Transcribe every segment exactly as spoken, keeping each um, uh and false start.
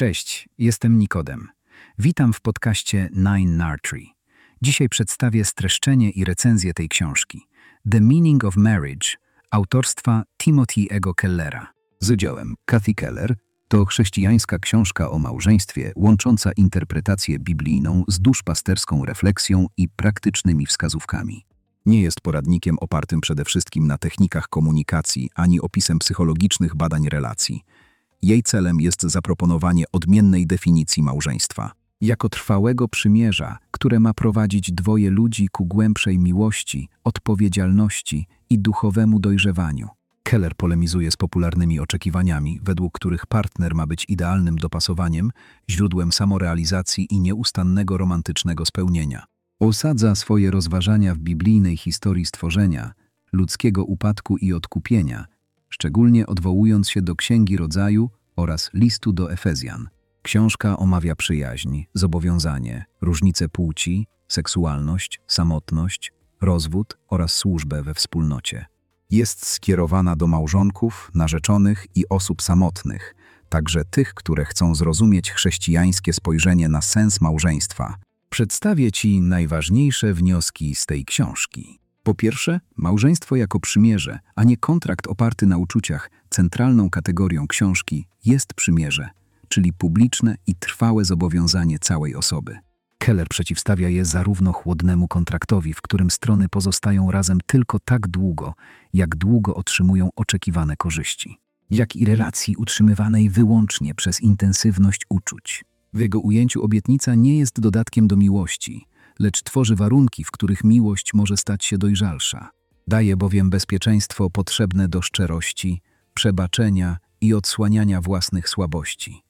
Cześć, jestem Nikodem. Witam w podcaście Nine Nartree. Dzisiaj przedstawię streszczenie i recenzję tej książki The Meaning of Marriage autorstwa Timothy'ego Kellera. Z udziałem Kathy Keller to chrześcijańska książka o małżeństwie łącząca interpretację biblijną z duszpasterską refleksją i praktycznymi wskazówkami. Nie jest poradnikiem opartym przede wszystkim na technikach komunikacji ani opisem psychologicznych badań relacji. Jej celem jest zaproponowanie odmiennej definicji małżeństwa jako trwałego przymierza, które ma prowadzić dwoje ludzi ku głębszej miłości, odpowiedzialności i duchowemu dojrzewaniu. Keller polemizuje z popularnymi oczekiwaniami, według których partner ma być idealnym dopasowaniem, źródłem samorealizacji i nieustannego romantycznego spełnienia. Osadza swoje rozważania w biblijnej historii stworzenia, ludzkiego upadku i odkupienia, szczególnie odwołując się do Księgi Rodzaju oraz listu do Efezjan. Książka omawia przyjaźń, zobowiązanie, różnice płci, seksualność, samotność, rozwód oraz służbę we wspólnocie. Jest skierowana do małżonków, narzeczonych i osób samotnych, także tych, które chcą zrozumieć chrześcijańskie spojrzenie na sens małżeństwa. Przedstawię Ci najważniejsze wnioski z tej książki. Po pierwsze, małżeństwo jako przymierze, a nie kontrakt oparty na uczuciach, centralną kategorią książki jest przymierze, czyli publiczne i trwałe zobowiązanie całej osoby. Keller przeciwstawia je zarówno chłodnemu kontraktowi, w którym strony pozostają razem tylko tak długo, jak długo otrzymują oczekiwane korzyści, jak i relacji utrzymywanej wyłącznie przez intensywność uczuć. W jego ujęciu obietnica nie jest dodatkiem do miłości, lecz tworzy warunki, w których miłość może stać się dojrzalsza. Daje bowiem bezpieczeństwo potrzebne do szczerości, przebaczenia i odsłaniania własnych słabości.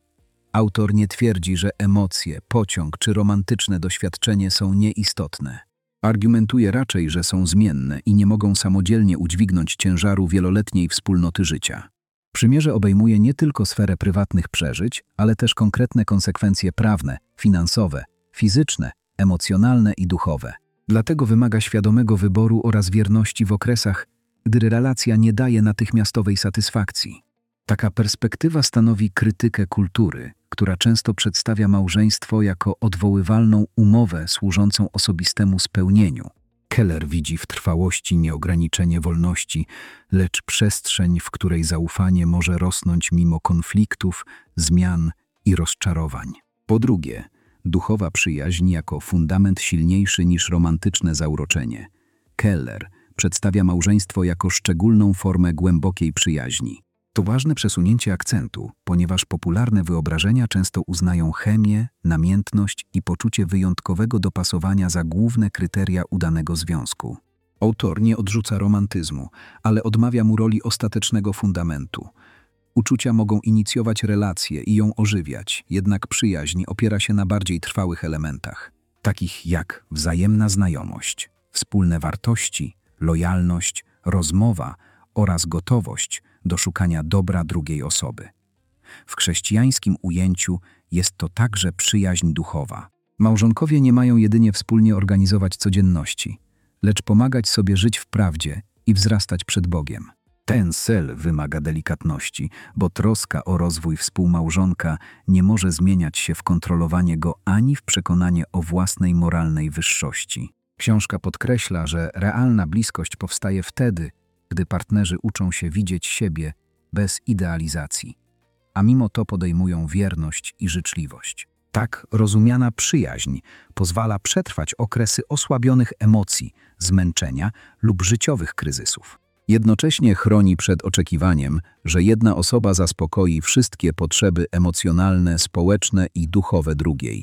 Autor nie twierdzi, że emocje, pociąg czy romantyczne doświadczenie są nieistotne. Argumentuje raczej, że są zmienne i nie mogą samodzielnie udźwignąć ciężaru wieloletniej wspólnoty życia. Przymierze obejmuje nie tylko sferę prywatnych przeżyć, ale też konkretne konsekwencje prawne, finansowe, fizyczne, emocjonalne i duchowe. Dlatego wymaga świadomego wyboru oraz wierności w okresach, gdy relacja nie daje natychmiastowej satysfakcji. Taka perspektywa stanowi krytykę kultury, która często przedstawia małżeństwo jako odwoływalną umowę służącą osobistemu spełnieniu. Keller widzi w trwałości nie ograniczenie wolności, lecz przestrzeń, w której zaufanie może rosnąć mimo konfliktów, zmian i rozczarowań. Po drugie, duchowa przyjaźń jako fundament silniejszy niż romantyczne zauroczenie. Keller przedstawia małżeństwo jako szczególną formę głębokiej przyjaźni. To ważne przesunięcie akcentu, ponieważ popularne wyobrażenia często uznają chemię, namiętność i poczucie wyjątkowego dopasowania za główne kryteria udanego związku. Autor nie odrzuca romantyzmu, ale odmawia mu roli ostatecznego fundamentu. Uczucia mogą inicjować relacje i ją ożywiać, jednak przyjaźń opiera się na bardziej trwałych elementach, takich jak wzajemna znajomość, wspólne wartości, lojalność, rozmowa oraz gotowość do szukania dobra drugiej osoby. W chrześcijańskim ujęciu jest to także przyjaźń duchowa. Małżonkowie nie mają jedynie wspólnie organizować codzienności, lecz pomagać sobie żyć w prawdzie i wzrastać przed Bogiem. Ten cel wymaga delikatności, bo troska o rozwój współmałżonka nie może zmieniać się w kontrolowanie go ani w przekonanie o własnej moralnej wyższości. Książka podkreśla, że realna bliskość powstaje wtedy, gdy partnerzy uczą się widzieć siebie bez idealizacji, a mimo to podejmują wierność i życzliwość. Tak rozumiana przyjaźń pozwala przetrwać okresy osłabionych emocji, zmęczenia lub życiowych kryzysów. Jednocześnie chroni przed oczekiwaniem, że jedna osoba zaspokoi wszystkie potrzeby emocjonalne, społeczne i duchowe drugiej.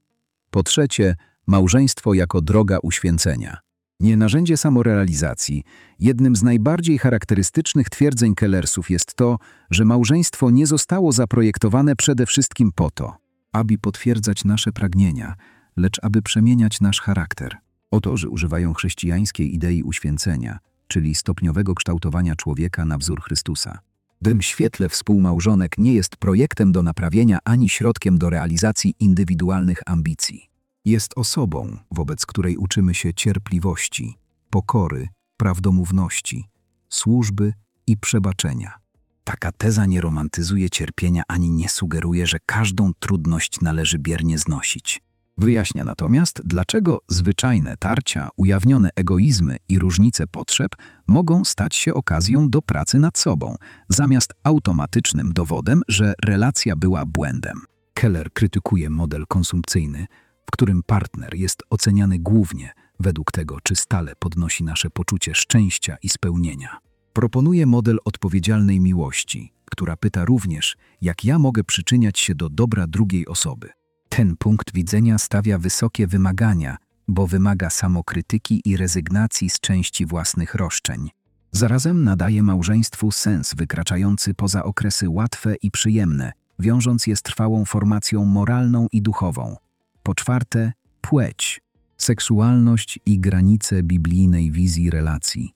Po trzecie, małżeństwo jako droga uświęcenia. Nie narzędzie samorealizacji, jednym z najbardziej charakterystycznych twierdzeń Kellersów jest to, że małżeństwo nie zostało zaprojektowane przede wszystkim po to, aby potwierdzać nasze pragnienia, lecz aby przemieniać nasz charakter. Autorzy używają chrześcijańskiej idei uświęcenia, czyli stopniowego kształtowania człowieka na wzór Chrystusa. W tym świetle współmałżonek nie jest projektem do naprawienia ani środkiem do realizacji indywidualnych ambicji. Jest osobą, wobec której uczymy się cierpliwości, pokory, prawdomówności, służby i przebaczenia. Taka teza nie romantyzuje cierpienia ani nie sugeruje, że każdą trudność należy biernie znosić. Wyjaśnia natomiast, dlaczego zwyczajne tarcia, ujawnione egoizmy i różnice potrzeb mogą stać się okazją do pracy nad sobą, zamiast automatycznym dowodem, że relacja była błędem. Keller krytykuje model konsumpcyjny, w którym partner jest oceniany głównie według tego, czy stale podnosi nasze poczucie szczęścia i spełnienia. Proponuje model odpowiedzialnej miłości, która pyta również, jak ja mogę przyczyniać się do dobra drugiej osoby. Ten punkt widzenia stawia wysokie wymagania, bo wymaga samokrytyki i rezygnacji z części własnych roszczeń. Zarazem nadaje małżeństwu sens wykraczający poza okresy łatwe i przyjemne, wiążąc je z trwałą formacją moralną i duchową. Po czwarte, płeć, seksualność i granice biblijnej wizji relacji.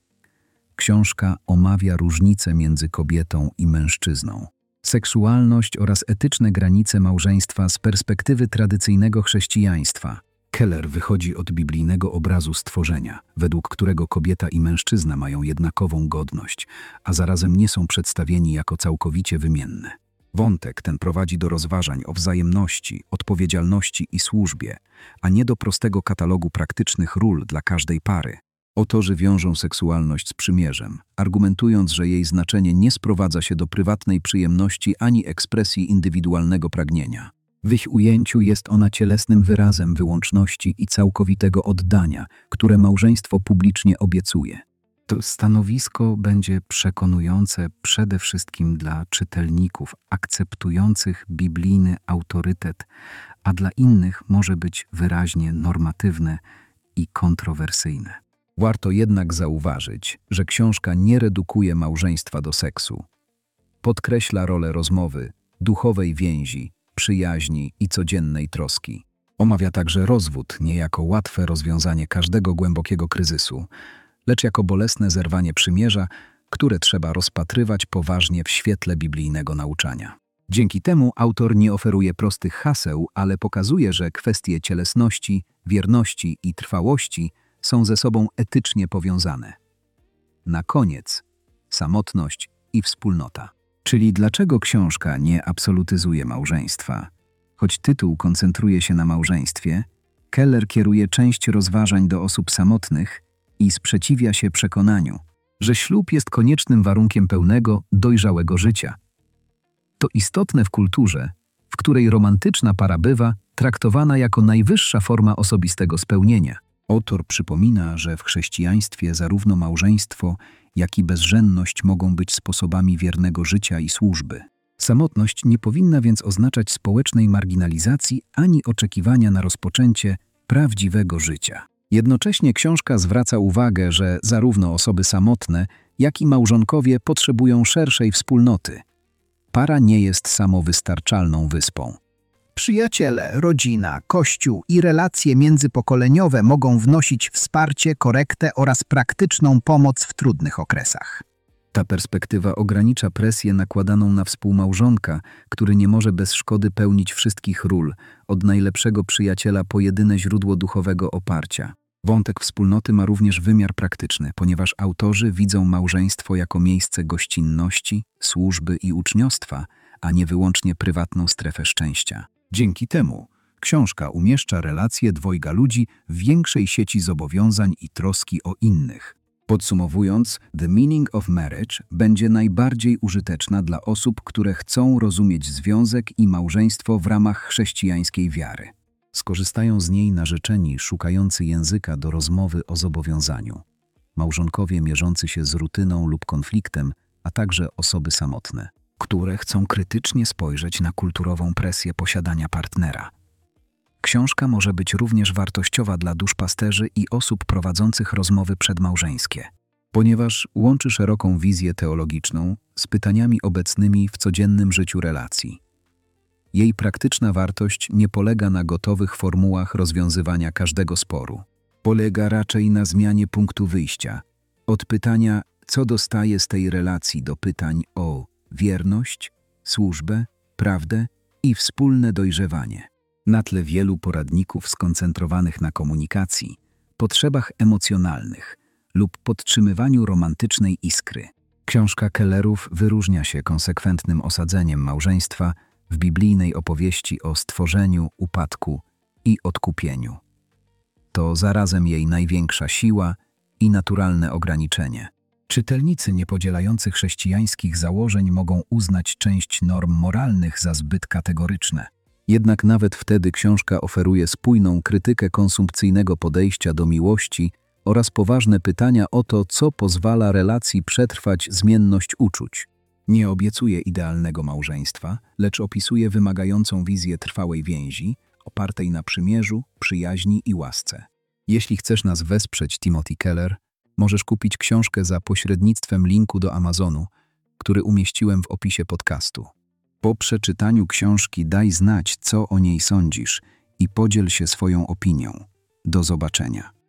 Książka omawia różnice między kobietą i mężczyzną, seksualność oraz etyczne granice małżeństwa z perspektywy tradycyjnego chrześcijaństwa. Keller wychodzi od biblijnego obrazu stworzenia, według którego kobieta i mężczyzna mają jednakową godność, a zarazem nie są przedstawieni jako całkowicie wymienne. Wątek ten prowadzi do rozważań o wzajemności, odpowiedzialności i służbie, a nie do prostego katalogu praktycznych ról dla każdej pary. Autorzy wiążą seksualność z przymierzem, argumentując, że jej znaczenie nie sprowadza się do prywatnej przyjemności ani ekspresji indywidualnego pragnienia. W ich ujęciu jest ona cielesnym wyrazem wyłączności i całkowitego oddania, które małżeństwo publicznie obiecuje. To stanowisko będzie przekonujące przede wszystkim dla czytelników akceptujących biblijny autorytet, a dla innych może być wyraźnie normatywne i kontrowersyjne. Warto jednak zauważyć, że książka nie redukuje małżeństwa do seksu. Podkreśla rolę rozmowy, duchowej więzi, przyjaźni i codziennej troski. Omawia także rozwód nie jako łatwe rozwiązanie każdego głębokiego kryzysu, lecz jako bolesne zerwanie przymierza, które trzeba rozpatrywać poważnie w świetle biblijnego nauczania. Dzięki temu autor nie oferuje prostych haseł, ale pokazuje, że kwestie cielesności, wierności i trwałości są ze sobą etycznie powiązane. Na koniec samotność i wspólnota. Czyli dlaczego książka nie absolutyzuje małżeństwa? Choć tytuł koncentruje się na małżeństwie, Keller kieruje część rozważań do osób samotnych i sprzeciwia się przekonaniu, że ślub jest koniecznym warunkiem pełnego, dojrzałego życia. To istotne w kulturze, w której romantyczna para bywa traktowana jako najwyższa forma osobistego spełnienia. Autor przypomina, że w chrześcijaństwie zarówno małżeństwo, jak i bezżenność mogą być sposobami wiernego życia i służby. Samotność nie powinna więc oznaczać społecznej marginalizacji ani oczekiwania na rozpoczęcie prawdziwego życia. Jednocześnie książka zwraca uwagę, że zarówno osoby samotne, jak i małżonkowie potrzebują szerszej wspólnoty. Para nie jest samowystarczalną wyspą. Przyjaciele, rodzina, kościół i relacje międzypokoleniowe mogą wnosić wsparcie, korektę oraz praktyczną pomoc w trudnych okresach. Ta perspektywa ogranicza presję nakładaną na współmałżonka, który nie może bez szkody pełnić wszystkich ról, od najlepszego przyjaciela po jedyne źródło duchowego oparcia. Wątek wspólnoty ma również wymiar praktyczny, ponieważ autorzy widzą małżeństwo jako miejsce gościnności, służby i uczniostwa, a nie wyłącznie prywatną strefę szczęścia. Dzięki temu książka umieszcza relacje dwojga ludzi w większej sieci zobowiązań i troski o innych. Podsumowując, The Meaning of Marriage będzie najbardziej użyteczna dla osób, które chcą rozumieć związek i małżeństwo w ramach chrześcijańskiej wiary. Skorzystają z niej narzeczeni szukający języka do rozmowy o zobowiązaniu, małżonkowie mierzący się z rutyną lub konfliktem, a także osoby samotne, które chcą krytycznie spojrzeć na kulturową presję posiadania partnera. Książka może być również wartościowa dla duszpasterzy i osób prowadzących rozmowy przedmałżeńskie, ponieważ łączy szeroką wizję teologiczną z pytaniami obecnymi w codziennym życiu relacji. Jej praktyczna wartość nie polega na gotowych formułach rozwiązywania każdego sporu. Polega raczej na zmianie punktu wyjścia, od pytania, co dostaję z tej relacji, do pytań o wierność, służbę, prawdę i wspólne dojrzewanie. Na tle wielu poradników skoncentrowanych na komunikacji, potrzebach emocjonalnych lub podtrzymywaniu romantycznej iskry, Książka Kellerów wyróżnia się konsekwentnym osadzeniem małżeństwa w biblijnej opowieści o stworzeniu, upadku i odkupieniu. To zarazem jej największa siła i naturalne ograniczenie. Czytelnicy niepodzielający chrześcijańskich założeń mogą uznać część norm moralnych za zbyt kategoryczne. Jednak nawet wtedy książka oferuje spójną krytykę konsumpcyjnego podejścia do miłości oraz poważne pytania o to, co pozwala relacji przetrwać zmienność uczuć. Nie obiecuje idealnego małżeństwa, lecz opisuje wymagającą wizję trwałej więzi, opartej na przymierzu, przyjaźni i łasce. Jeśli chcesz nas wesprzeć, Timothy Keller, możesz kupić książkę za pośrednictwem linku do Amazonu, który umieściłem w opisie podcastu. Po przeczytaniu książki daj znać, co o niej sądzisz i podziel się swoją opinią. Do zobaczenia.